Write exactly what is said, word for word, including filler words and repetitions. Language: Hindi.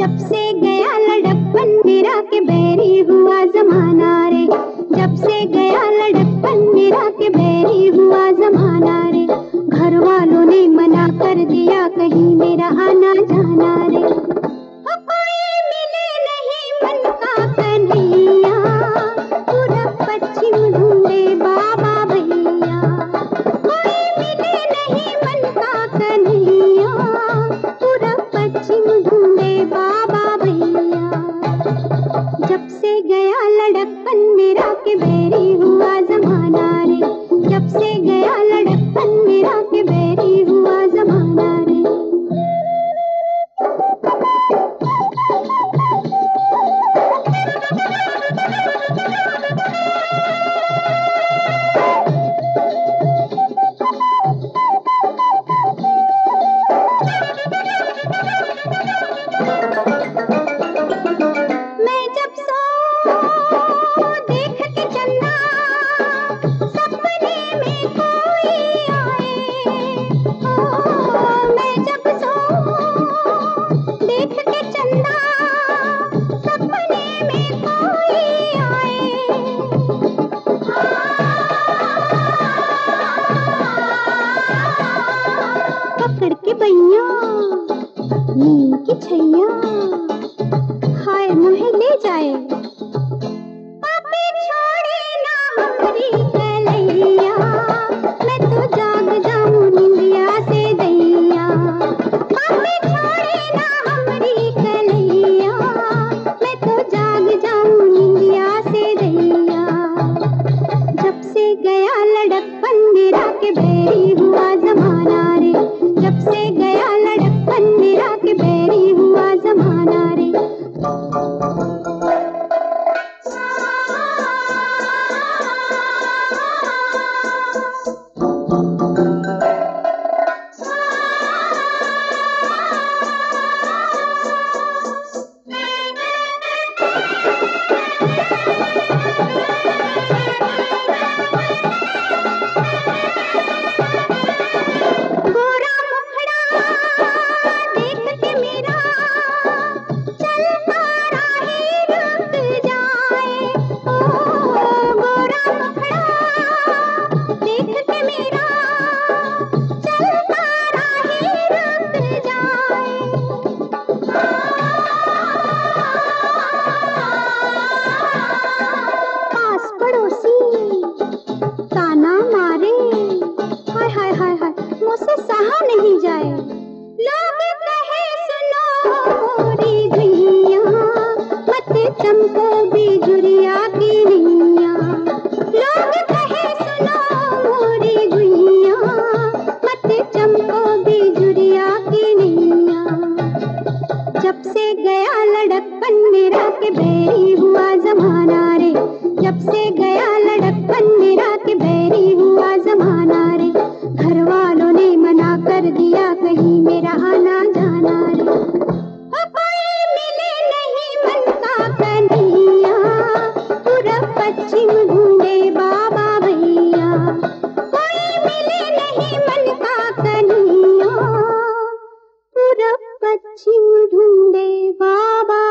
जब से गया लड़कपन मेरा के बैरी हुआ जमाना रे, जब से गया लड़कपन मेरा के बैरी हुआ जमाना रे। घर वालों ने मना कर दिया कहीं मेरा आना जाना रे। ओ कोई मिले नहीं मन का कन्हैया, पूरा पश्चिम ढूंढे बाबा भैया। कोई मिले नहीं मन का कन्हैया, पूरा पश्चिम ढूंढे बाबा भैया। जब से गया लड़कपन मेरा के बैरी हुआ जमाना रे, जब से गया लड़कपन मेरा के बैरी हुआ जमाना रे। मैं जब सो देख के चंदा सपने में कोई आए, ओ मैं जब सो देख के चंदा सपने में कोई आए। पकड़ के बैया नींद की छैया, हाय मुहे ले जाए। पापी छोड़े ना हमारी कलैया, मैं तो जाग जाऊं निंदिया से दैया। पापी छोड़े ना हमारी कलैया, मैं तो जाग जाऊं निंदिया से दैया। जब से गया लड़कपन मेरा के बैरी हुआ जमाना रे, जब से गया लड़कपन मेरा के बैरी हुआ जमाना रे। गोरा मुखड़ा देख के मेरा चलता राही रुक जाए, ओ गोरा मुखड़ा देख के मेरा चलता राही रुक जाए। पास पड़ोसी ताना मारे, हाय हाय हाय हाय मुझसे सहा नहीं जाए। लोग कहे सुनो मोरी धुइयां, मत चमको बिजुरिया की नैया। लोग कहे सुनो मोरी धुइयां, मत चमको बिजुरिया की नैया। जब से गया लड़कपन मेरा के बैरी हुआ जमाना रे, जब से गया लड़कपन मेरा के बैरी हुआ जमाना रे। घर वालों ने मना कर दिया कहीं मेरा आना जाना रे। ओ कोई मिले नहीं मन का कन्हैया, पूरा पश्चिम ढूंढे बाबा भैया। कोई मिले नहीं मन का कन्हैया, पूरा पश्चिम ढूंढे बाबा